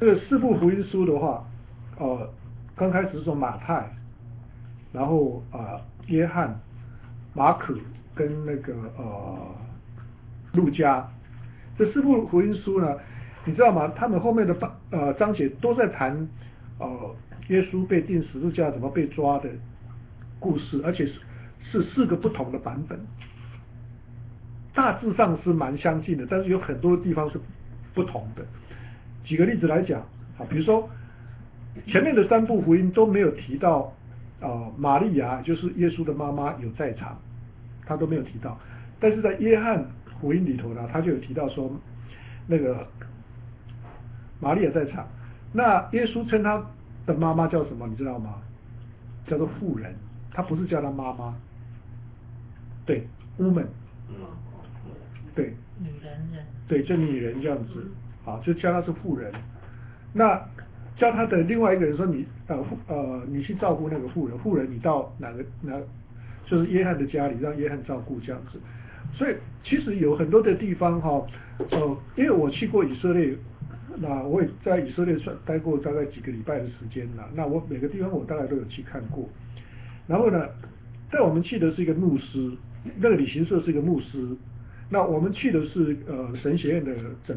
这个四部福音书的话，刚开始是从马太，然后约翰、马可跟那个路加，这四部福音书呢，你知道吗？他们后面的章节都在谈耶稣被钉十字架怎么被抓的故事，而且是4个不同的版本，大致上是蛮相近的，但是有很多地方是不同的。举个例子来讲，比如说前面的3部福音都没有提到玛利亚就是耶稣的妈妈有在场，他都没有提到，但是在约翰福音里头呢，他就有提到说那个玛利亚在场。那耶稣称他的妈妈叫什么，你知道吗？叫做妇人，他不是叫他妈妈，对 ，woman， 对， 女人， 对，就女人这样子，好，就叫她是妇人。那叫他的另外一个人说你去照顾那个妇人，妇人你到就是约翰的家里，让约翰照顾这样子。所以其实有很多的地方因为我去过以色列，那我也在以色列待过大概几个礼拜的时间了，那我每个地方我大概都有去看过。然后呢，带我们去的是一个牧师，那个旅行社是一个牧师，那我们去的是神学院的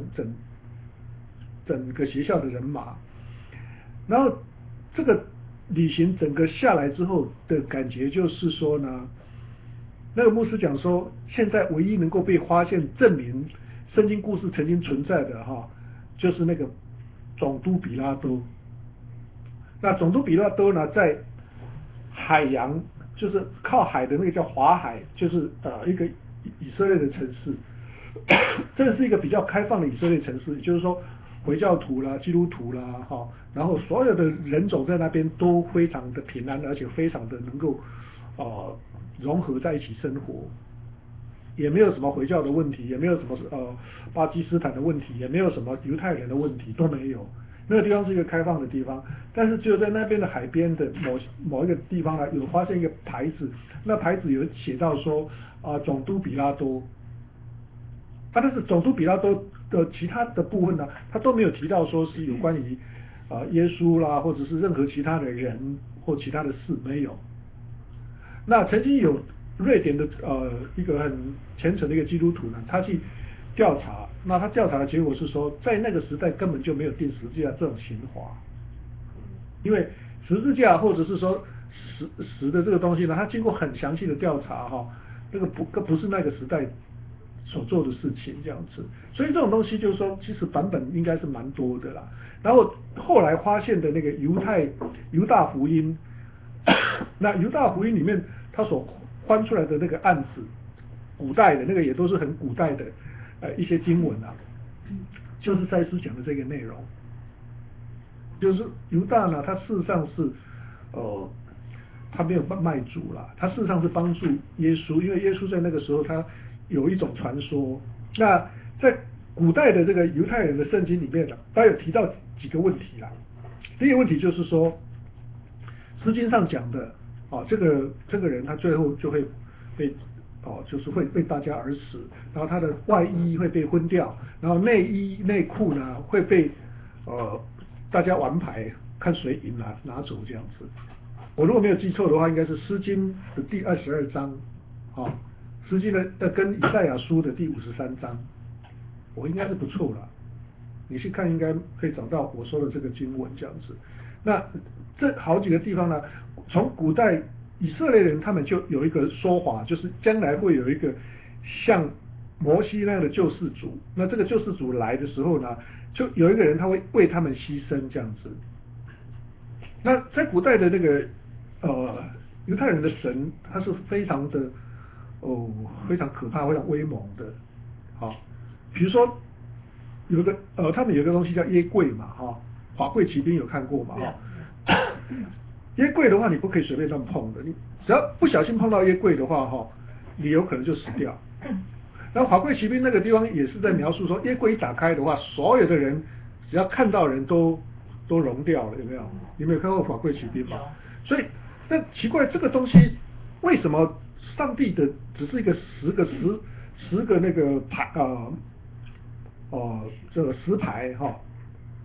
整个学校的人马。然后这个旅行整个下来之后的感觉就是说呢，那个牧师讲说，现在唯一能够被发现证明圣经故事曾经存在的就是那个总督比拉多。那总督比拉多呢，在海洋，就是靠海的那个叫华海，就是一个以色列的城市，这是一个比较开放的以色列城市，也就是说回教徒啦、基督徒啦，然后所有的人种在那边都非常的平安，而且非常的能够融合在一起生活，也没有什么回教的问题，也没有什么巴基斯坦的问题，也没有什么犹太人的问题，都没有。那个地方是一个开放的地方，但是只有在那边的海边的某一个地方呢，有发现一个牌子，那牌子有写到说总督比拉多，但是总督比拉多的其他的部分呢，他都没有提到说是有关于耶稣啦，或者是任何其他的人或其他的事，没有。那曾经有瑞典的一个很虔诚的一个基督徒呢，他去调查，那他调查的结果是说，在那个时代根本就没有钉十字架这种刑罚，因为十字架或者是说死的这个东西呢，他经过很详细的调查那个不是那个时代所做的事情这样子，所以这种东西就是说，其实版本应该是蛮多的啦。然后后来发现的那个犹大福音，那犹大福音里面他所翻出来的那个案子，古代的那个也都是很古代的一些经文啊，就是赛斯讲的这个内容，就是犹大呢，他事实上是他没有卖主啦，他事实上是帮助耶稣，因为耶稣在那个时候他有一种传说。那在古代的这个犹太人的圣经里面呢，他有提到几个问题啦。第一个问题就是说，诗经上讲的这个人他最后就会被就是会被大家而死，然后他的外衣会被昏掉，然后内衣内裤呢会被大家玩牌看谁赢拿走这样子。我如果没有记错的话，应该是诗经的第22章诗经的跟以赛亚书的第53章，我应该是不错了，你去看应该可以找到我说的这个经文这样子。那这好几个地方呢，从古代以色列人他们就有一个说法，就是将来会有一个像摩西那样的救世主，那这个救世主来的时候呢，就有一个人他会为他们牺牲这样子。那在古代的那个犹太人的神，他是非常的非常可怕、非常威猛的。比如说有一个他们有一个东西叫耶柜嘛，法柜骑兵有看过嘛？耶柜的话，你不可以随便乱碰的，你只要不小心碰到耶柜的话，你有可能就死掉。然后法柜骑兵那个地方也是在描述说，耶柜一打开的话，所有的人只要看到人都融掉了，有没有？你没有看过法柜骑兵吗？所以那奇怪，这个东西为什么上帝的只是一个十个那个牌这个石牌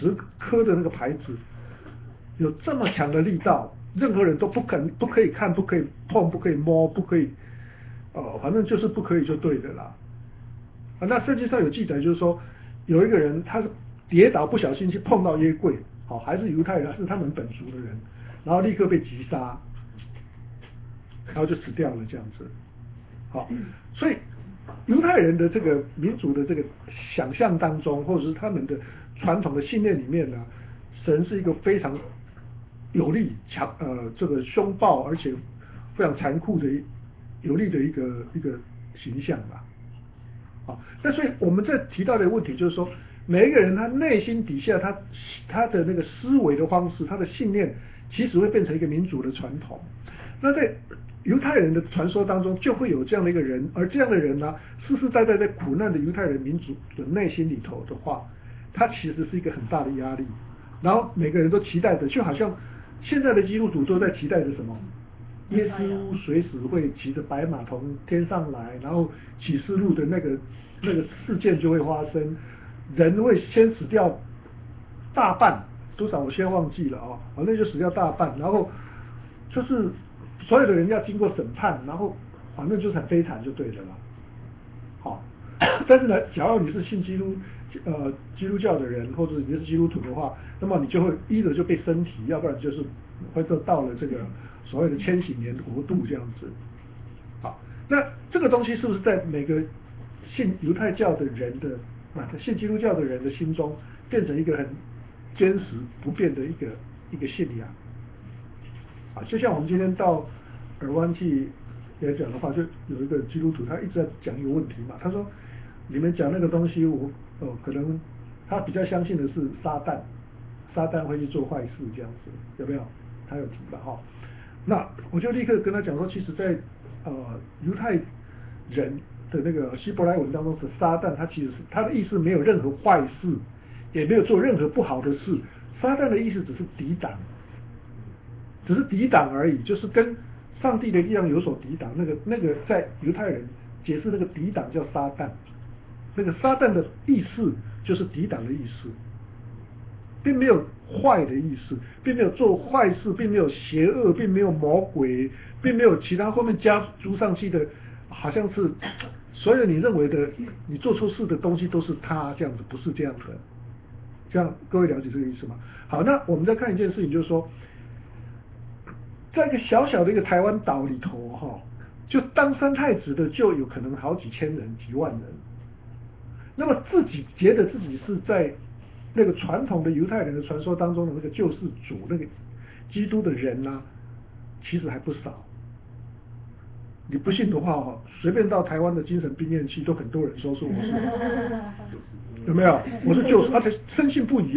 颗的那个牌子，有这么强的力道，任何人都不可以看，不可以碰，不可以摸，不可以，反正就是不可以就对的啦。那圣经上有记载，就是说有一个人他是跌倒不小心去碰到约柜，还是犹太人，是他们本族的人，然后立刻被击杀，然后就死掉了这样子。好，所以犹太人的这个民族的这个想象当中，或者是他们的传统的信念里面呢，神是一个非常有力、这个凶暴而且非常残酷的有力的一个形象吧。好，那所以我们这提到的问题就是说，每一个人他内心底下他的那个思维的方式，他的信念，其实会变成一个民族的传统。那在犹太人的传说当中，就会有这样的一个人，而这样的人呢，世世代代在苦难的犹太人民族的内心里头的话，他其实是一个很大的压力。然后每个人都期待着，就好像现在的基督徒都在期待着什么？耶稣随时会骑着白马从天上来，然后启示录的那个事件就会发生，人会先死掉大半，多少我先忘记了反正就死掉大半，然后就是所有的人要经过审判，然后反正就是很悲惨就对了啦。好，但是呢，假如你是信基督教的人，或者你是基督徒的话，那么你就会一则就被身体，要不然就是会到了这个所谓的千禧年国度这样子。好，那这个东西是不是在每个信犹太教的人的信基督教的人的心中，变成一个很坚实不变的一个信仰？就像我们今天到尔湾去来讲的话，就有一个基督徒，他一直在讲一个问题嘛，他说你们讲那个东西，可能他比较相信的是撒旦会去做坏事这样子，有没有？他有提吧那我就立刻跟他讲说，其实在犹太人的那个希伯来文当中的撒旦，他其实是他的意思没有任何坏事，也没有做任何不好的事，撒旦的意思只是抵挡。只是抵挡而已，就是跟上帝的力量有所抵挡。那个在犹太人解释那个抵挡叫撒旦，那个撒旦的意思就是抵挡的意思，并没有坏的意思，并没有做坏事，并没有邪恶，并没有魔鬼，并没有其他后面加诸上去的，好像是所有你认为的你做错事的东西都是他这样子，不是这样的。这样各位了解这个意思吗？好，那我们再看一件事情，就是说。在一个小小的一个台湾岛里头就当三太子的就有可能好几千人、几万人。那么自己觉得自己是在那个传统的犹太人的传说当中的那个救世主、那个基督的人呢，其实还不少。你不信的话随便到台湾的精神病院去，都很多人说是我是，有没有？我是救世，而且深信不疑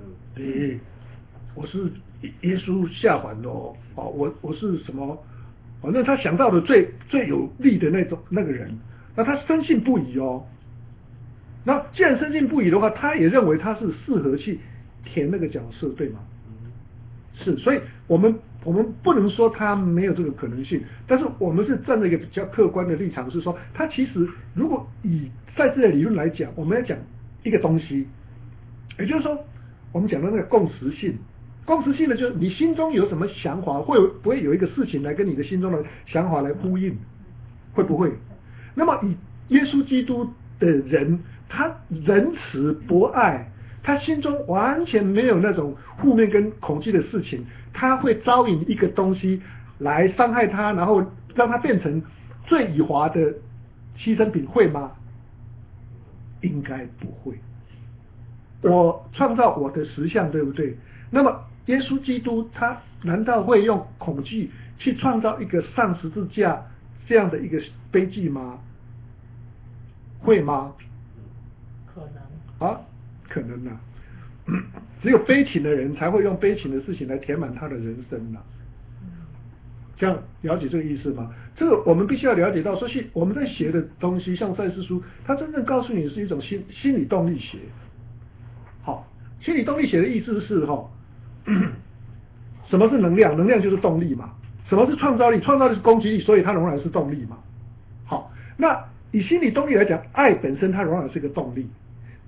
我是耶稣下凡我是什么？反正他想到的最有力的那个人，那他深信不疑那既然深信不疑的话，他也认为他是适合去填那个角色，对吗？是，所以我们不能说他没有这个可能性，但是我们是站在一个比较客观的立场，是说他其实如果以赛事的理论来讲，我们要讲一个东西，也就是说我们讲的那个共识性。共识性的就是你心中有什么想法，会不会有一个事情来跟你的心中的想法来呼应？会不会？那么以耶稣基督的人，他仁慈博爱，他心中完全没有那种负面跟恐惧的事情，他会招引一个东西来伤害他，然后让他变成最以华的牺牲品，会吗？应该不会。我创造我的实相，对不对？那么耶稣基督他难道会用恐惧去创造一个上十字架这样的一个悲剧吗？会吗？ 可能可能只有悲情的人才会用悲情的事情来填满他的人生这样了解这个意思吗？这个我们必须要了解到，说是我们在写的东西，像赛斯书，它真正告诉你是一种心理动力学。好，心理动力学的意思是什么是能量？能量就是动力嘛。什么是创造力？创造力是攻击力，所以它仍然是动力嘛。好，那以心理动力来讲，爱本身它仍然是个动力，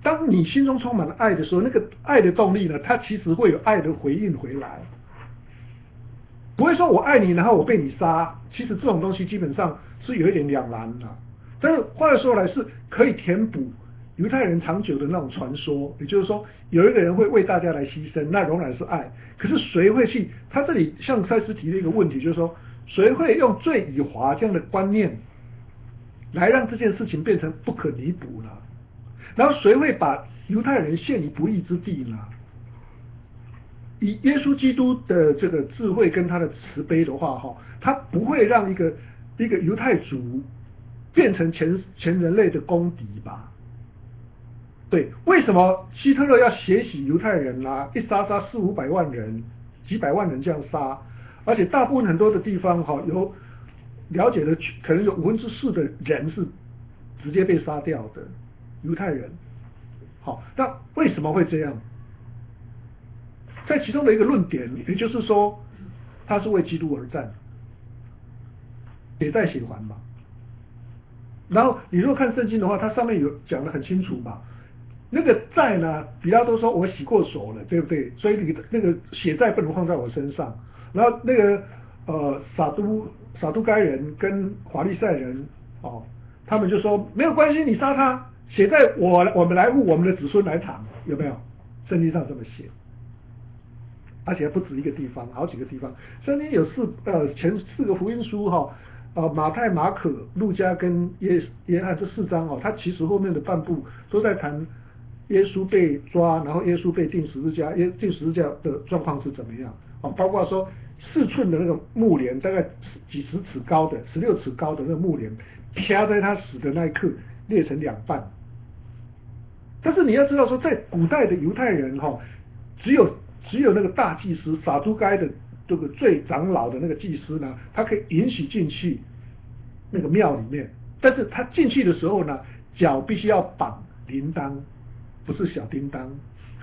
当你心中充满了爱的时候，那个爱的动力呢，它其实会有爱的回应回来，不会说我爱你，然后我被你杀。其实这种东西基本上是有一点两难的。但是话又说来，是可以填补犹太人长久的那种传说，也就是说，有一个人会为大家来牺牲，那仍然是爱。可是谁会去？他这里像赛斯提的一个问题，就是说，谁会用罪与罚这样的观念来让这件事情变成不可弥补呢？然后谁会把犹太人陷于不义之地呢？以耶稣基督的这个智慧跟他的慈悲的话，他不会让一个犹太族变成全人类的公敌吧？对，为什么希特勒要血洗犹太人啊？一杀400-500万人，几百万人这样杀，而且大部分很多的地方有了解的，可能有4%的人是直接被杀掉的犹太人。好，那为什么会这样？在其中的一个论点，也就是说，他是为基督而战，血债血还嘛。然后你如果看圣经的话，它上面有讲得很清楚嘛。那个债呢，比拉多说我洗过手了，对不对？所以那个血债不能放在我身上。然后那个撒都该人跟法利赛人他们就说没有关系，你杀他，血债我们来付，我们的子孙来偿，有没有？圣经上这么写。而且不止一个地方，好几个地方。圣经有前4个福音书马太、马可、路加跟约翰这4章它其实后面的半部都在谈耶稣被抓，然后耶稣被钉十字架，钉十字架的状况是怎么样包括说4寸的那个木帘，大概几十尺高的16尺高的那个木帘，啪在他死的那一刻裂成2半。但是你要知道说，在古代的犹太人只有那个大祭司撒都该的这个最长老的那个祭司呢，他可以允许进去那个庙里面，但是他进去的时候呢，脚必须要绑铃铛，不是小叮当，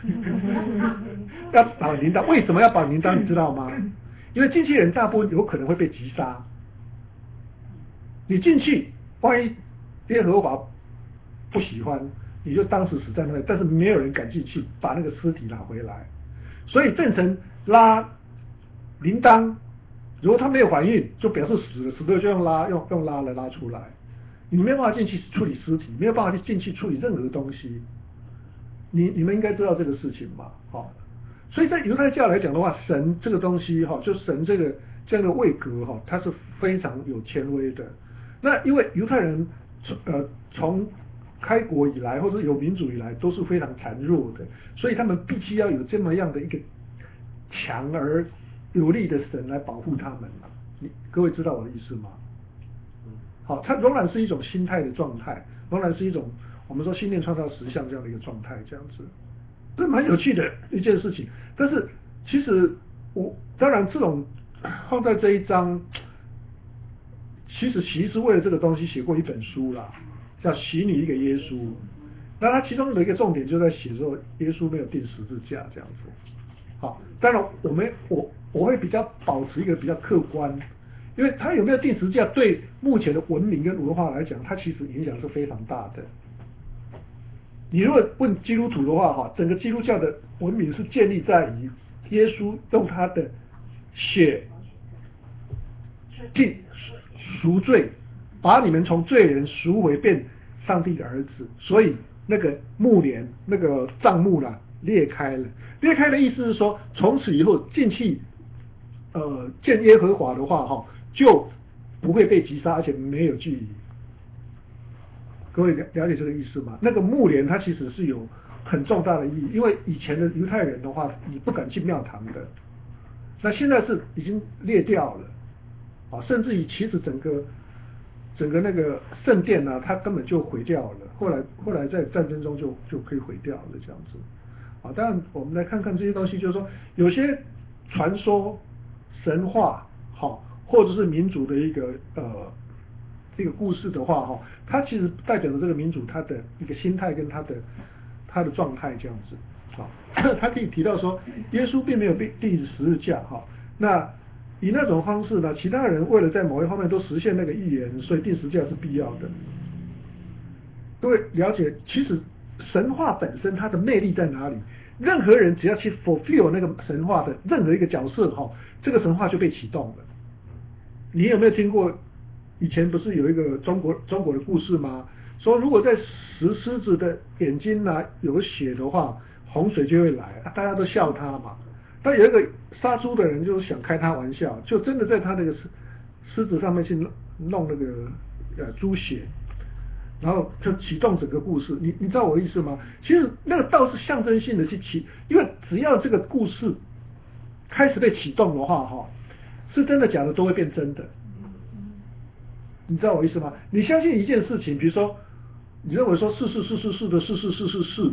要绑铃铛。为什么要绑铃铛？你知道吗？因为进去人大部分有可能会被击杀。你进去，万一耶和华不喜欢，你就当时死在那里，但是没有人敢进去把那个尸体拿回来。所以变成拉铃铛，如果他没有怀孕，就表示死了，死了就用拉来拉出来。你没有办法进去处理尸体，没有办法进去处理任何东西。你们应该知道这个事情嘛？所以在犹太教来讲的话，神这个东西就神这样的位格它是非常有权威的。那因为犹太人从开国以来，或者有民主以来，都是非常孱弱的，所以他们必须要有这么样的一个强而有力的神来保护他们各位知道我的意思吗？好，它仍然是一种心态的状态，仍然是一种我们说心念创造实相这样的一个状态，这样子，这蛮有趣的一件事情。但是其实当然这种放在这一章，其实习是为了这个东西写过一本书啦。叫洗你一个耶稣，那他其中的一个重点就在写说耶稣没有钉十字架这样子。好，当然我会比较保持一个比较客观，因为他有没有钉十字架对目前的文明跟文化来讲，它其实影响是非常大的。你如果问基督徒的话整个基督教的文明是建立在于耶稣用他的血赎罪，把你们从罪人赎回变上帝的儿子，所以那个幕帘那个帐幕裂开了。裂开的意思是说，从此以后进去见耶和华的话就不会被击杀，而且没有距离。各位了解这个意思吗？那个幕帘它其实是有很重大的意义，因为以前的犹太人的话，你不敢进庙堂的，那现在是已经裂掉了甚至于其实整个那个圣殿它根本就毁掉了，后来在战争中就可以毁掉了这样子当然我们来看看这些东西，就是说有些传说神话或者是民族的一个故事的话它其实代表着这个民族他的一个心态跟他的状态这样子他可以提到说耶稣并没有被钉十字架那以那种方式呢，其他人为了在某一方面都实现那个预言，所以钉十字架是必要的。各位了解，其实神话本身它的魅力在哪里？任何人只要去 fulfill 那个神话的任何一个角色这个神话就被启动了。你有没有听过？以前不是有一个中国的故事吗？说如果在石狮子的眼睛有血的话，洪水就会来，大家都笑他嘛。但有一个杀猪的人就想开他玩笑，就真的在他那个狮子上面去弄那个猪血，然后就启动整个故事。你知道我的意思吗？其实那个倒是象征性的去因为只要这个故事开始被启动的话是真的假的都会变真的。你知道我意思吗？你相信一件事情，比如说，你认为说是的是，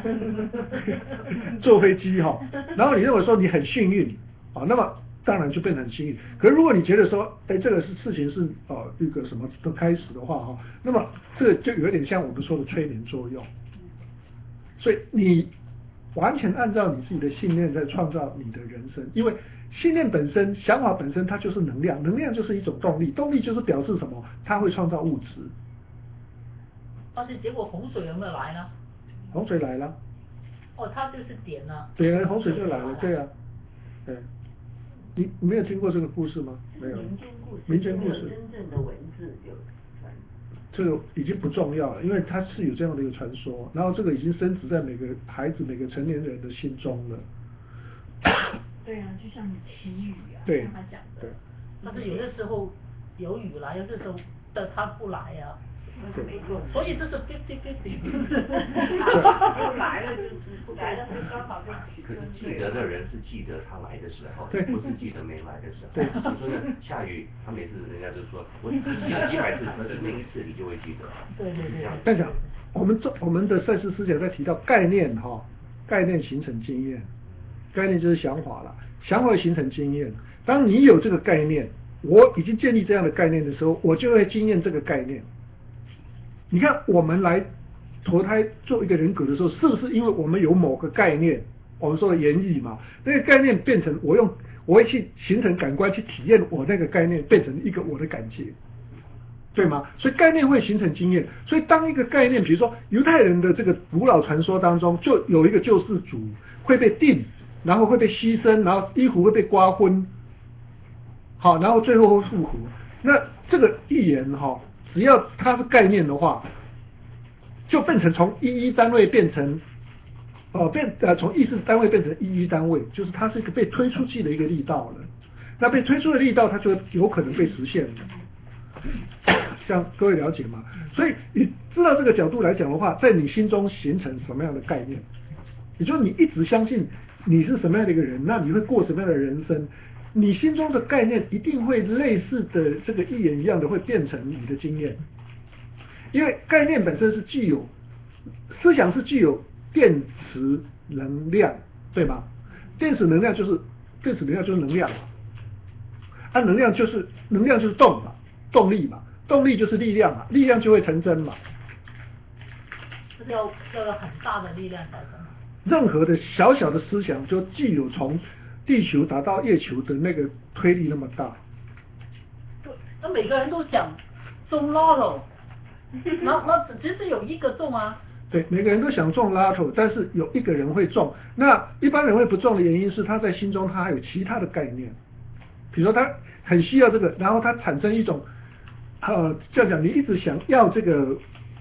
坐飞机然后你认为说你很幸运那么当然就变得很幸运。可是如果你觉得说，这个事情是一个什么的开始的话那么这个就有点像我们说的催眠作用。所以你完全按照你自己的信念在创造你的人生，因为信念本身、想法本身，它就是能量，能量就是一种动力，动力就是表示什么？它会创造物质。 但是结果洪水有没有来呢？ 洪水来了。 它就是点了。 对啊，洪水就来了，对啊，对。你没有听过这个故事吗？没有。民间故事。 真正的文字有传。 这个已经不重要了，因为它是有这样的一个传说，然后这个已经深植在每个孩子、每个成年人的心中了。 对啊，就像祈雨对， 像他讲的。对。但是有的时候有雨来，有的时候它不来啊。所以这是 50-50。 不来了就是不来了，就刚好就可是记得的人是记得他来的时候，不是记得没来的时候。 对。 你说呢？下雨，他每次人家就说，我记了几百次，可是那一次你就会记得。 对。 但讲我们的赛事思想在提到概念概念形成经验，概念就是想法了，想法会形成经验。当你有这个概念，我已经建立这样的概念的时候，我就会经验这个概念。你看，我们来投胎做一个人格的时候，是不是因为我们有某个概念，我们说的言语嘛？那个概念变成我会去形成感官去体验我那个概念，变成一个我的感觉，对吗？所以概念会形成经验。所以当一个概念，比如说犹太人的这个古老传说当中，就有一个救世主会被钉，然后会被牺牲，然后衣服会被刮昏，好，然后最后会复活。那这个预言只要它是概念的话，就变成从一单位变成从意识单位变成一单位，就是它是一个被推出去的一个力道了。那被推出的力道，它就有可能被实现了。像各位了解吗？所以你知道这个角度来讲的话，在你心中形成什么样的概念？也就是你一直相信你是什么样的一个人，那你会过什么样的人生？你心中的概念一定会类似的这个预言一样的会变成你的经验，因为概念本身是具有思想是具有电磁能量，对吗？电磁能量就是能量嘛，能量就是动嘛，动力嘛，动力就是力量嘛，力量就会成真嘛。 要有很大的力量才成。 任何的小小的思想就具有从地球达到月球的那个推力那么大。 那每个人都想中 lotto， 那只是有一个中啊。 对，每个人都想中 lotto， 但是有一个人会中。那一般人会不中的原因是他在心中他还有其他的概念，比如说他很需要这个，然后他产生一种这样讲，你一直想要这个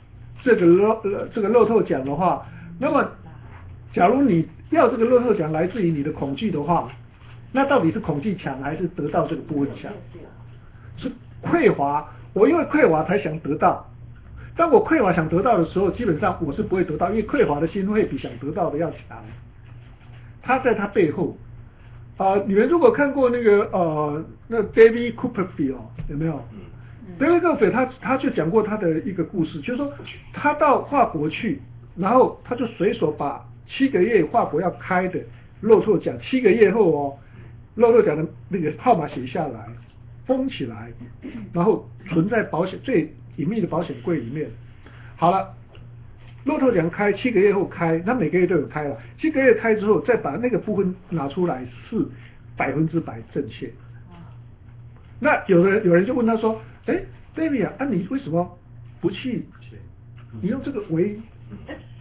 乐透奖的话，那么假如你要这个乐透奖来自于你的恐惧的话，那到底是恐惧强还是得到这个不会强？是匮乏，我因为匮乏才想得到。当我匮乏想得到的时候，基本上我是不会得到，因为匮乏的心会比想得到的要强。他在他背后你们如果看过那个那 David Copperfield 有没有？David Copperfield 他就讲过他的一个故事，就是说他到法国去，然后他就随手把7个月法国要开的乐透奖，7个月后乐透奖的那个号码写下来，封起来，然后存在最隐秘的保险柜里面。好了，乐透奖开7个月后开，那每个月都有开了。7个月开之后，再把那个部分拿出来，是100%正确。那有人就问他说：“哎 ，David 啊，你为什么不去？你用这个为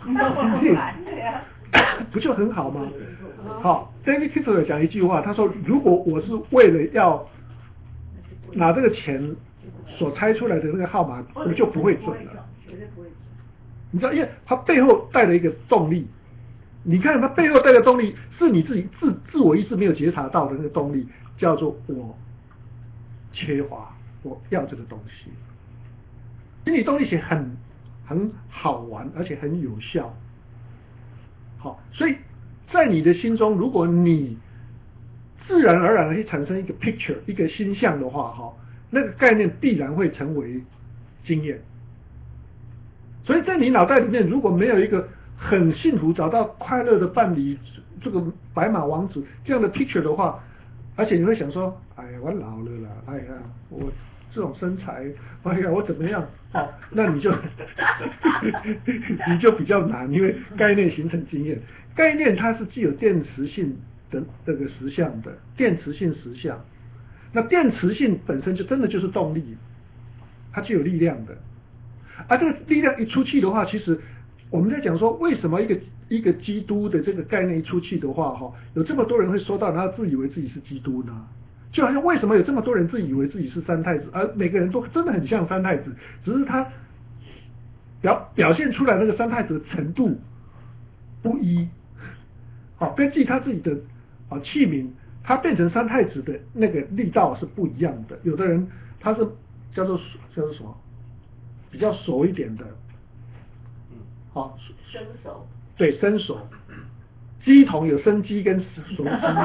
不就很好吗？好 ，David Kistler 讲一句话，他说：“如果我是为了要拿这个钱所猜出来的那个号码，我就不会准了。你知道，因为它背后带了一个动力。你看，它背后带的动力是你自己自我意识没有觉察到的那个动力，叫做我缺乏，我要这个东西。心理动力学很好玩，而且很有效。好，所以在你的心中，如果你自然而然的去产生一个 picture 一个形象的话，哈，那个概念必然会成为经验。所以在你脑袋里面，如果没有一个很幸福、找到快乐的伴侣，这个白马王子这样的 picture 的话，而且你会想说，哎呀，我老了啦，哎呀，我这种身材，哎呀，我怎么样？哦，那你就你就比较难，因为概念形成经验。概念它是具有电磁性的这个实相的，电磁性实相。那电磁性本身就真的就是动力，它具有力量的。而这个力量一出去的话，其实我们在讲说，为什么一个基督的这个概念一出去的话，哈，有这么多人会说到，然后自以为自己是基督呢？就好像为什么有这么多人自以为自己是三太子，而每个人都真的很像三太子，只是他表现出来那个三太子的程度不一。好，根据他自己的器皿，他变成三太子的那个力道是不一样的。有的人他是叫做什么？比较熟一点的，好， 生熟， 对，生熟。鸡桶有生鸡跟熟鸡，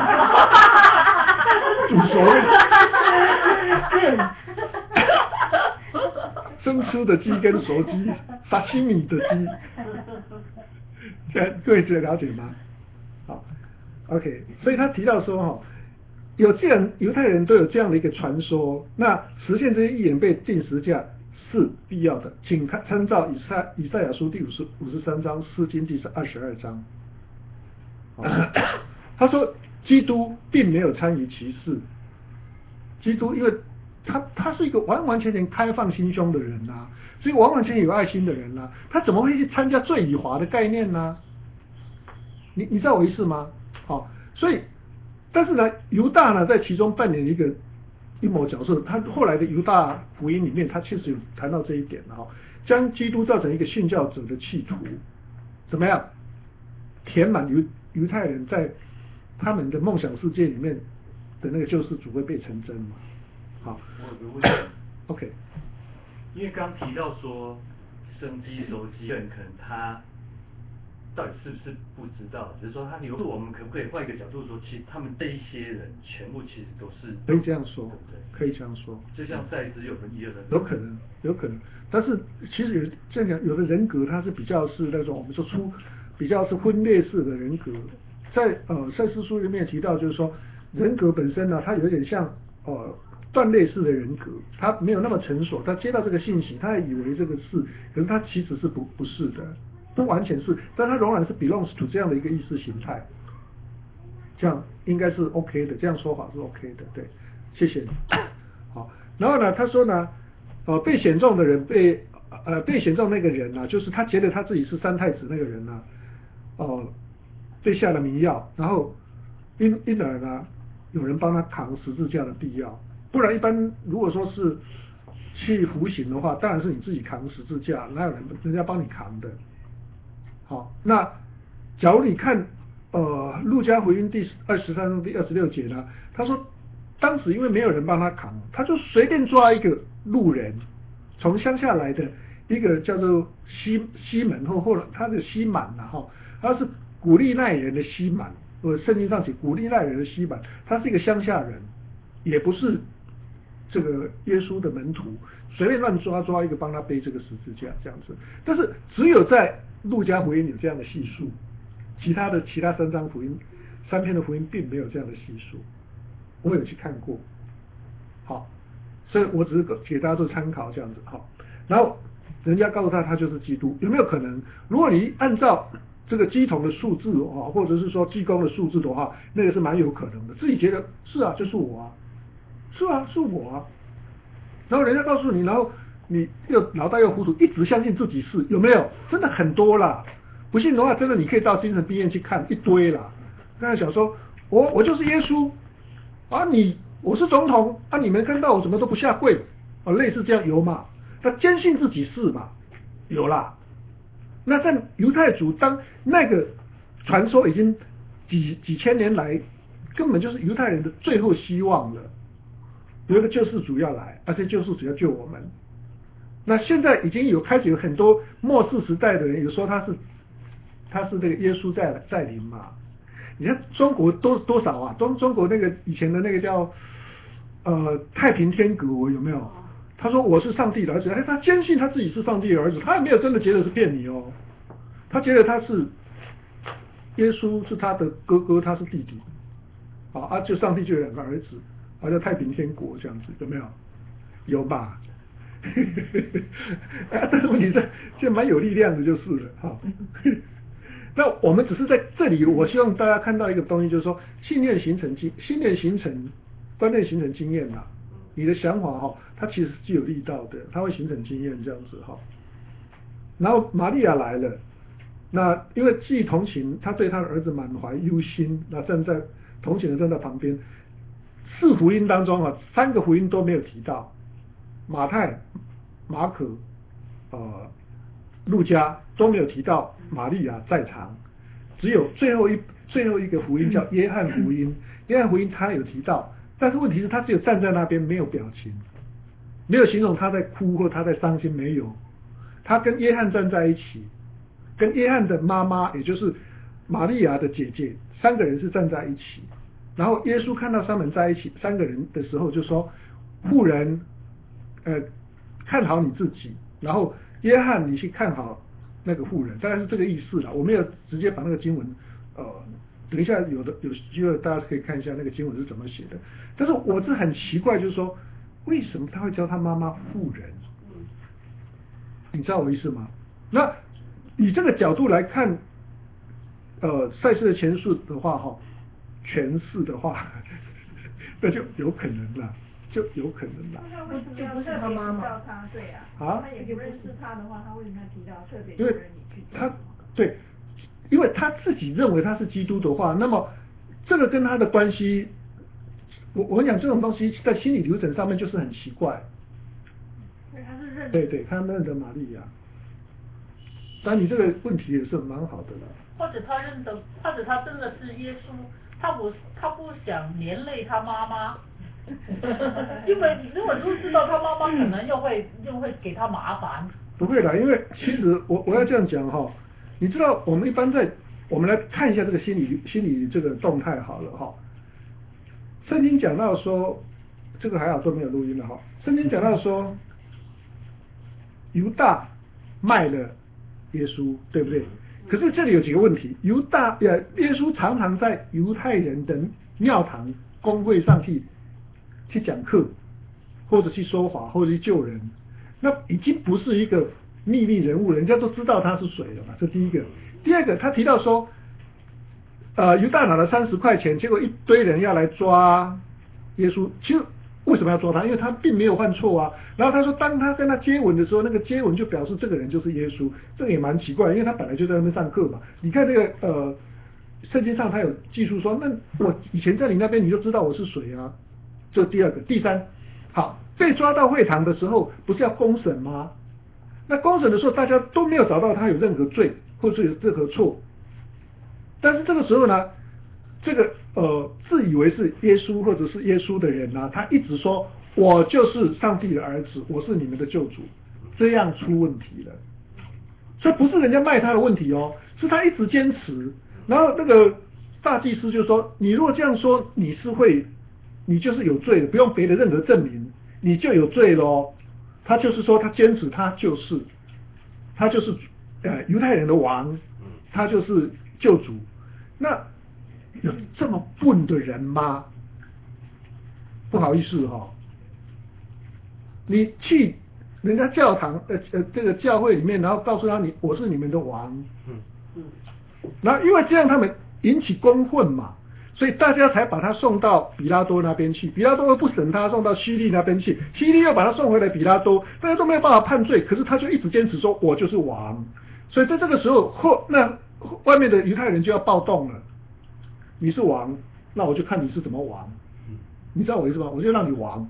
煮熟的，生吃的鸡跟熟鸡，沙西米的鸡，各位了解吗？好 ，OK， 所以他提到说哈，有这样犹太人都有这样的一个传说，那实现这些预言被钉十字架是必要的，请参照以赛亚书第53章，诗经第22章。他说基督并没有参与其事，基督因为他是一个完完全全开放心胸的人啊，所以完完全全有爱心的人啊，他怎么会去参加罪与罚的概念呢？你知道我意思吗？好，所以但是呢，犹大呢在其中扮演一个阴谋角色，他后来的犹大福音里面，他确实有谈到这一点的哈，将基督造成一个殉教者的企图，怎么样填满犹太人在他们的梦想世界里面的那个救世主会被成真嘛？好， 我有个问题 ，OK， 因为刚提到说生机熟机人可能他到底是不是不知道，只是说他有，我们可不可以换一个角度说，其实他们这一些人全部其实都是可以这样说， 对不对？ 可以这样说， 就像在职有分一二的， 有可能，但是其实这样讲，有的人格他是比较是那种我们说比较是分裂式的人格，在赛斯书里面提到，就是说人格本身呢，它有点像断裂式的人格，他没有那么成熟，他接到这个信息，他也以为这个是，可是他其实是不是的。不完全是，但它仍然是 belongs to 这样的一个意识形态，这样应该是 OK 的，这样说法是 OK 的，对，谢谢你。好，然后呢，他说呢，被选中的人被选中那个人呢，就是他觉得他自己是三太子那个人呢，被下了迷药，然后因而呢，有人帮他扛十字架的必要，不然一般如果说是去服刑的话，当然是你自己扛十字架，哪有人家帮你扛的？好，那假如你看路加福音第23章第26节呢，他说当时因为没有人帮他扛，他就随便抓一个路人，从乡下来的一个叫做西门或者他的西满呐哈，他是古利奈人的西满，圣经上写古利奈人的西满，他是一个乡下人，也不是这个耶稣的门徒，随便乱抓一个帮他背这个十字架这样子，但是只有在路加福音有这样的叙述，其他3篇的福音并没有这样的叙述，我有去看过，好，所以我只是给大家做参考这样子，好，然后人家告诉他就是基督，有没有可能？如果你按照这个鸡童的数字或者是说济公的数字的话，那个是蛮有可能的，自己觉得是啊，就是我啊，是啊，是我啊，然后人家告诉你，然后你又脑袋又糊涂，一直相信自己是，有没有？真的很多啦， 不信的话，真的你可以到精神病院去看一堆啦。刚才想说，我就是耶稣啊，我是总统啊，你们看到我怎么都不下跪啊，类似这样有嘛？他坚信自己是嘛，有啦。那在犹太族，当那个传说已经几千年来，根本就是犹太人的最后希望了。有一个救世主要来，而且救世主要救我们。那现在已经开始有很多末世时代的人有说他是这个耶稣在临嘛。你看中国多少啊？中国那个以前的那个叫太平天国有没有？他说我是上帝的儿子，他坚信他自己是上帝的儿子，他也没有真的觉得是骗你哦，他觉得他是耶稣是他的哥哥，他是弟弟，就上帝就有2个儿子，叫太平天国这样子，有没有？有吧？但是问题是现在蛮有力量的，就是了哈。那我们只是在这里，我希望大家看到一个东西，就是说观念形成经验嘛。你的想法它其实是具有力道的，它会形成经验这样子哈。然后玛利亚来了，那因为既同情，他对他的儿子满怀忧心，那同情的站在旁边。4福音当中3个福音都没有提到，马太、马可、路加都没有提到玛利亚在场，只有最后一个福音叫约翰福音，约翰福音他有提到。但是问题是，他只有站在那边，没有表情，没有形容他在哭或他在伤心，没有。他跟约翰站在一起，跟约翰的妈妈，也就是玛利亚的姐姐，3个人是站在一起。然后耶稣看到他们在一起3个人的时候，就说：“妇人，看好你自己。”然后约翰，你去看好那个妇人，大概是这个意思啦。我没有直接把那个经文，等一下有机会大家可以看一下那个经文是怎么写的。但是我是很奇怪，就是说为什么他会叫他妈妈妇人？你知道我意思吗？那以这个角度来看，赛斯的前述的话诠释的话，那就有可能了，就不是他妈妈，对啊，他也不认识他的话，他为什么要提到特别？ 因为对，因为他自己认为他是基督的话，那么这个跟他的关系，我讲这种东西在心理流程上面就是很奇怪。对，他认得玛利亚。但你这个问题也是蛮好的了。 或者他真的是耶稣，他不想连累他妈妈，因为如果知道他妈妈可能又会给他麻烦。 不会啦，因为其实我要这样讲你知道我们一般我们来看一下这个心理这个动态好了圣经讲到说，这个还好都没有录音了圣经讲到说，犹大卖了耶稣，对不对？可是这里有几个问题，耶稣常常在犹太人的庙堂公会上去讲课，或者去说法，或者去救人，那已经不是一个秘密人物，人家都知道他是谁了嘛，这第一个。第二个，他提到说，犹大拿了30块钱，结果一堆人要来抓耶稣，其实为什么要抓他？因为他并没有犯错啊。然后他说，当他跟他接吻的时候，那个接吻就表示这个人就是耶稣，这个也蛮奇怪，因为他本来就在那边上课嘛。你看这个圣经上他有记述说，那我以前在你那边你就知道我是谁啊。这第二个。第三，好，被抓到会堂的时候不是要公审吗？那公审的时候大家都没有找到他有任何罪或者有任何错，但是这个时候呢，这个自以为是耶稣或者是耶稣的人呢，他一直说我就是上帝的儿子，我是你们的救主，这样出问题了。所以不是人家卖他的问题是他一直坚持。然后那个大祭司就说，你如果这样说，你就是有罪的，不用别的任何证明，你就有罪咯。他就是说，他坚持他就是犹太人的王，他就是救主。那有这么笨的人吗？不好意思你去人家教堂这个教会里面，然后告诉他我是你们的王，然后因为这样他们引起公愤嘛，所以大家才把他送到比拉多那边去，比拉多又不审他，送到希律那边去，希律又把他送回来比拉多，大家都没有办法判罪，可是他就一直坚持说我就是王， 所以在这个时候那外面的犹太人就要暴动了。你是王，那我就看你是怎么王。你知道我意思吗？我就让你王。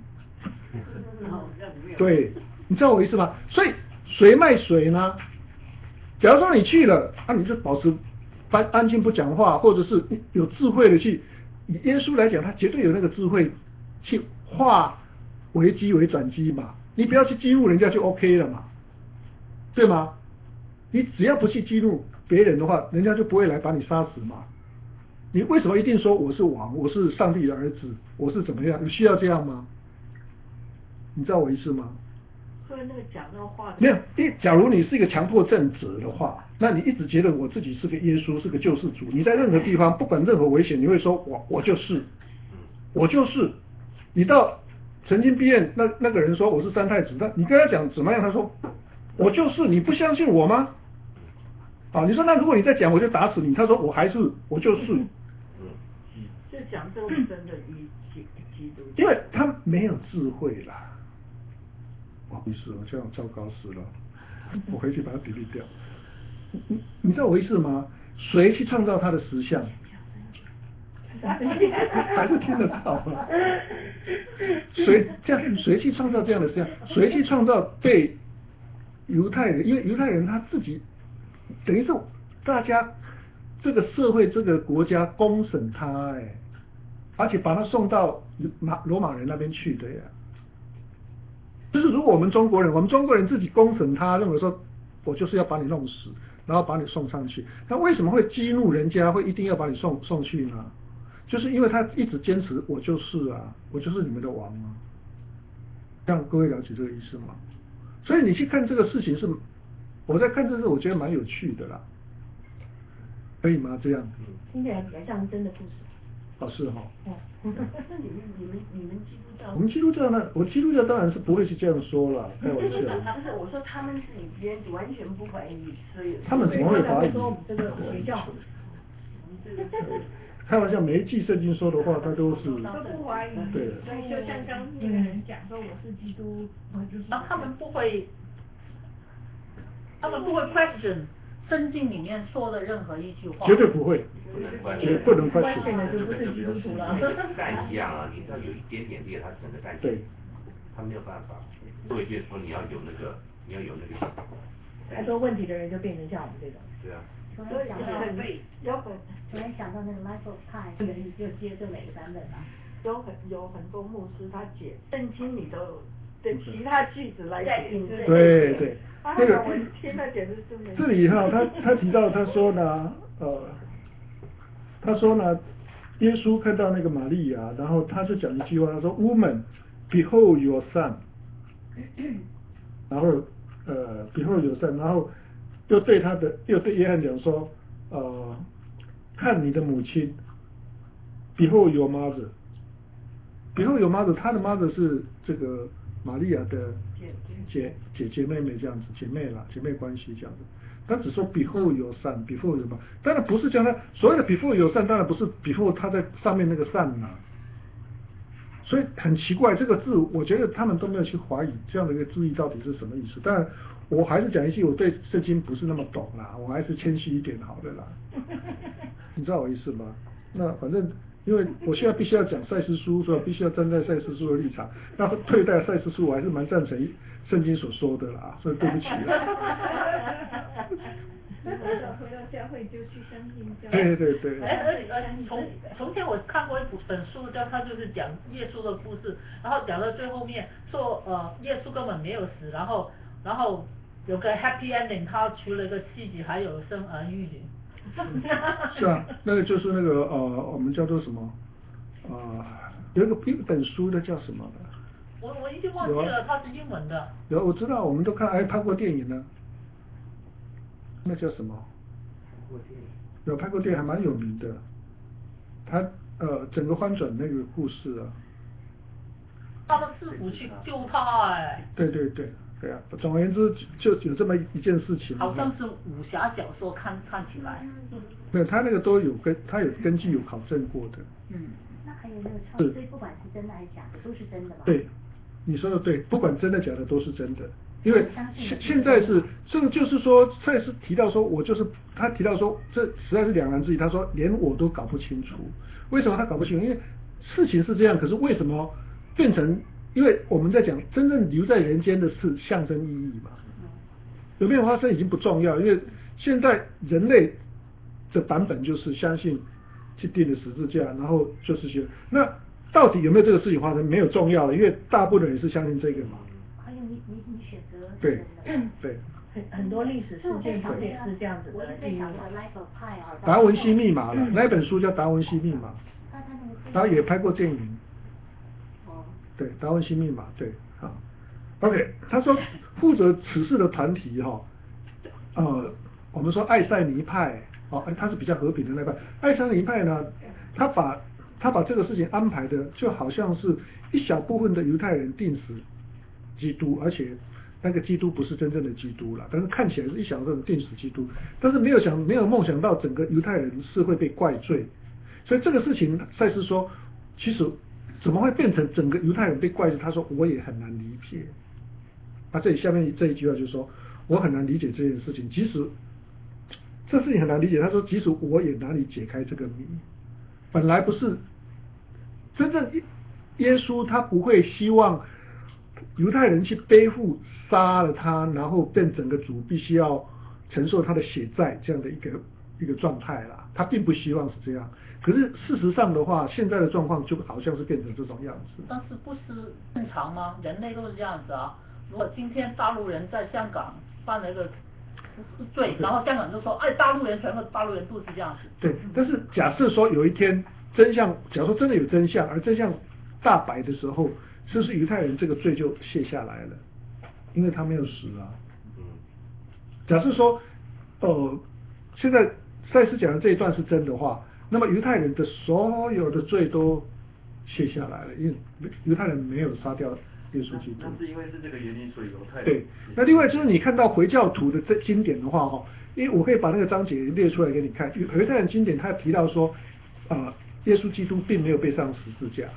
对，你知道我意思吗？所以谁卖谁呢？假如说你去了，你就保持安静不讲话，或者是有智慧的去。以耶稣来讲，他绝对有那个智慧去化危机为转机嘛。你不要去激怒人家就 OK 了嘛，对吗？你只要不去激怒别人的话，人家就不会来把你杀死嘛。你为什么一定说我是王，我是上帝的儿子，我是怎么样？你需要这样吗？你知道我意思吗？ 所以那个讲那个话没有，假如你是一个强迫症者的话，那你一直觉得我自己是个耶稣，是个救世主。你在任何地方，不管任何危险，你会说我就是，我就是。你到神经病院，那个人说我是三太子，你跟他讲怎么样？他说我就是，你不相信我吗？你说那如果你再讲，我就打死你。他说我就是。 就讲这种真的基督， 因为他没有智慧啦。不好意思，我这样糟糕死了，我回去把它delete掉。你知道我意思吗？谁去创造他的实相？还是听得到吗？谁去创造这样的实相？谁去创造被犹太人？因为犹太人他自己等于是大家这个社会这个国家公审他而且把他送到罗马人那边去的呀。就是如果我们中国人自己公审他，认为说我就是要把你弄死，然后把你送上去，那为什么会激怒人家，会一定要把你送去呢？就是因为他一直坚持我就是啊，我就是你们的王啊，让各位了解这个意思吗？所以你去看这个事情是，我在看这个我觉得蛮有趣的啦，可以吗？这样听起来比较像真的故事。 是哈。 那你们基督教？ 我们基督教呢？我基督教当然是不会去这样说了，开玩笑。 不是，我说他们自己完全不怀疑，所以他们怎么会怀疑？ 说我们这个学校。 开玩笑，每一句圣经说的话，他都是都不怀疑。 对。 所以就像刚那个人讲说我是基督，我就是。 他们不会 question 圣经里面说的任何一句话。 绝对不会。不能 question 的就不是基督徒了。 蛋一样啊，你只要有一点点裂，它整个蛋对，他没有办法。所以就是说你要有那个。 太多问题的人就变成像我们这种。 对啊。 突然想到那个 Life of Pi， 就接着每个版本吧。 有很多牧师他解圣经里头的其他句子来解。 对。 那个我现在简直是没。 这里哈，他提到他说呢，耶稣看到那个玛利亚，然后他就讲一句话，他说 ，Woman, behold your son。然后behold your son，然后又对约翰讲说，看你的母亲 ，behold your mother，behold your mother， 他的 mother 是这个玛利亚的姐妹这样子，姐妹关系这样子。他只说 behold your son，behold your mother， 当然不是讲他所谓的 behold your son， 当然不是 behold 他在上面那个 son 啊。所以很奇怪，这个字我觉得他们都没有去怀疑这样的一个字义到底是什么意思。当然，我还是讲一句，我对圣经不是那么懂啦，我还是谦虚一点好了啦。你知道我意思吗？那反正因为我现在必须要讲赛斯书，所以必须要站在赛斯书的立场。那对待赛斯书，我还是蛮赞成圣经所说的啦，所以对不起啦。 回到教会就去相信教会。对。 从前我看过一本书，他就是讲耶稣的故事，然后讲到最后面说耶稣根本没有死，然后有个 happy ending， 他娶了一个妻子，还有生儿育女。 是啊，那个就是那个我们叫做什么有一本书的叫什么的？ 我已经忘记了，它是英文的。 有，我知道，我们都拍过电影呢。那叫什么？有拍过电影，还蛮有名的。他整个翻转那个故事啊。 他的师傅去救他对啊。总而言之，就有这么一件事情。 好像是武侠小说，看起来。 没有，他那个都有他有根据有考证过的。 那还有那个所以不管是真的还是假的，都是真的吧？ 对，你说的对，不管真的假的都是真的。 因为现在是这个就是说，赛斯提到说，他提到说，这实在是两难之疑。他说连我都搞不清楚，为什么他搞不清楚？因为事情是这样，可是为什么变成？因为我们在讲真正留在人间的是象征意义嘛，有没有发生已经不重要，因为现在人类的版本就是相信去钉了十字架，然后就是学那到底有没有这个事情发生没有重要了，因为大部分人也是相信这个嘛。 还有你选择对对。 很多历史事件上也是这样子的。 达文西密码了，那本书叫达文西密码，然后也拍过电影。对，达文西密码，对，好 ，OK， 他说负责此事的团体我们说爱塞尼派，他是比较和平的那派。爱塞尼派呢，他把这个事情安排的就好像是一小部分的犹太人定死基督，而且那个基督不是真正的基督了，但是看起来是一小部分定死基督，但是没有梦想到整个犹太人是会被怪罪，所以这个事情赛斯说，其实。怎么会变成整个犹太人被怪罪？他说我也很难理解。这里下面这一句话就是说，我很难理解这件事情，即使这事情很难理解，他说即使我也难以解开这个谜。本来不是真正耶稣他不会希望犹太人去背负杀了他，然后变整个主必须要承受他的血债这样的一个状态啦，他并不希望是这样。可是事实上的话，现在的状况就好像是变成这种样子。 但是不是正常吗？人类都是这样子啊。如果今天大陆人在香港犯了一个罪，然后香港就说，大陆人全部大陆人都是这样子。 对，但是假设说有一天真相，假如说真的有真相，而真相大白的时候，是不是犹太人这个罪就卸下来了？因为他没有死啊。假设说，现在赛斯讲的这一段是真的话。那么犹太人的所有的罪都卸下来了，因为犹太人没有杀掉耶稣基督。 那是因为是这个原因，所以犹太人。 对，那另外就是你看到回教徒的这经典的话因为我可以把那个章节列出来给你看。犹太人经典他提到说，耶稣基督并没有被上十字架。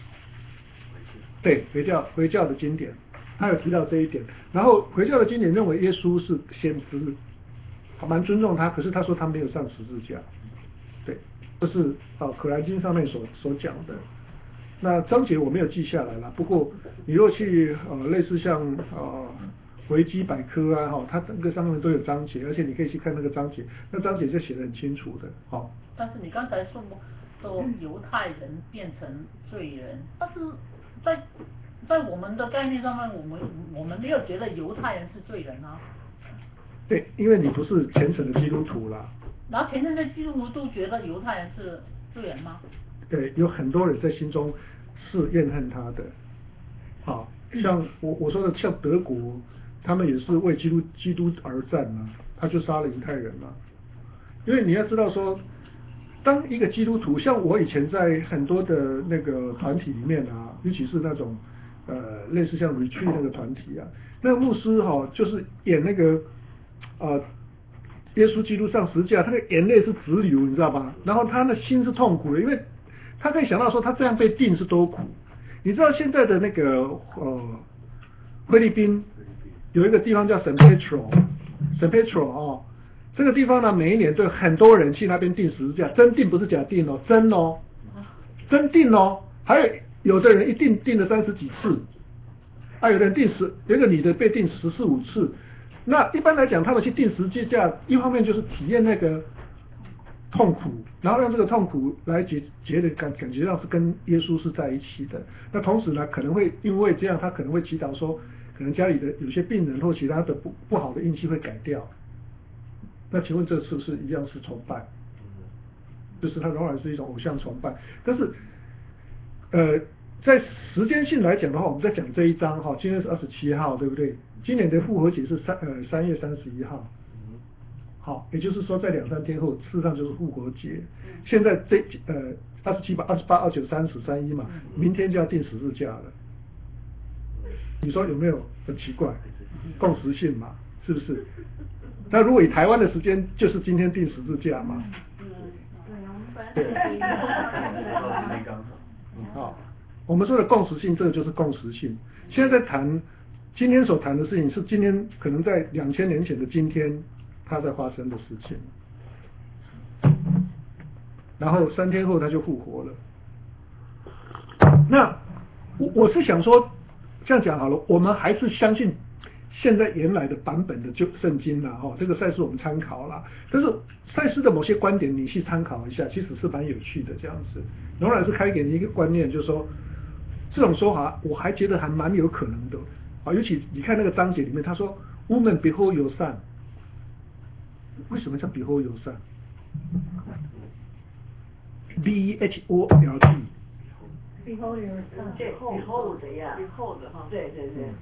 对，回教的经典，他有提到这一点。然后回教的经典认为耶稣是先知，蛮尊重他，可是他说他没有上十字架。对，这是可兰经上面所讲的。那章节我没有记下来了，不过你若去类似像维基百科啊它整个上面都有章节，而且你可以去看那个章节，那章节就写得很清楚的。 但是你刚才说犹太人变成罪人，但是在我们的概念上面，我们没有觉得犹太人是罪人啊。 对，因为你不是虔诚的基督徒啦。 然后虔诚的基督徒都觉得犹太人是罪人吗？对， 有很多人在心中是怨恨他的。像我说的，像德国，他们也是为基督而战嘛，他就杀了犹太人嘛。因为你要知道说，当一个基督徒，像我以前在很多的那个团体里面啊，尤其是那种类似像 retreat 那个团体啊，那个牧师就是演那个耶稣基督上十字架，他的眼泪是直流，你知道吧？然后他的心是痛苦的，因为他可以想到说他这样被钉是多苦。你知道现在的那个菲律宾有一个地方叫San Pedro 这个地方呢，每一年都有很多人去那边钉十字架，真钉不是假钉真钉还有的人一钉了30几次，有的人有一个女的被钉14、15次。那一般来讲，他们去钉十字架，一方面就是体验那个痛苦，然后让这个痛苦来觉得感觉上是跟耶稣是在一起的。那同时呢，可能会因为这样，他可能会祈祷说，可能家里的有些病人或其他的不好的运气会改掉。那请问这是不是一样是崇拜？就是它仍然是一种偶像崇拜。但是在时间性来讲的话，我们在讲这一章今天是27号，对不对？今年的复活节是3月31号，也就是说在2-3天后，事实上就是复活节。现在27、28、29、30、31嘛，明天就要钉十字架了。你说有没有很奇怪？共识性嘛，是不是？那如果以台湾的时间，就是今天钉十字架嘛。对。我们说的共识性，这个就是共识性。现在在谈今天所谈的事情是今天可能在2000年前的今天它在发生的事情，然后3天后他就复活了。那我是想说，这样讲好了，我们还是相信现在原来的版本的旧圣经啦，这个赛斯我们参考啦。但是赛斯的某些观点你去参考一下，其实是蛮有趣的这样子。荣老师开给你一个观念，就是说这种说法我还觉得还蛮有可能的啊。尤其你看那个章节里面，他说 Woman behold your son， 为什么叫 behold your son？ BEHOLD Behold your son， behold 呀，behold 哈，对对对。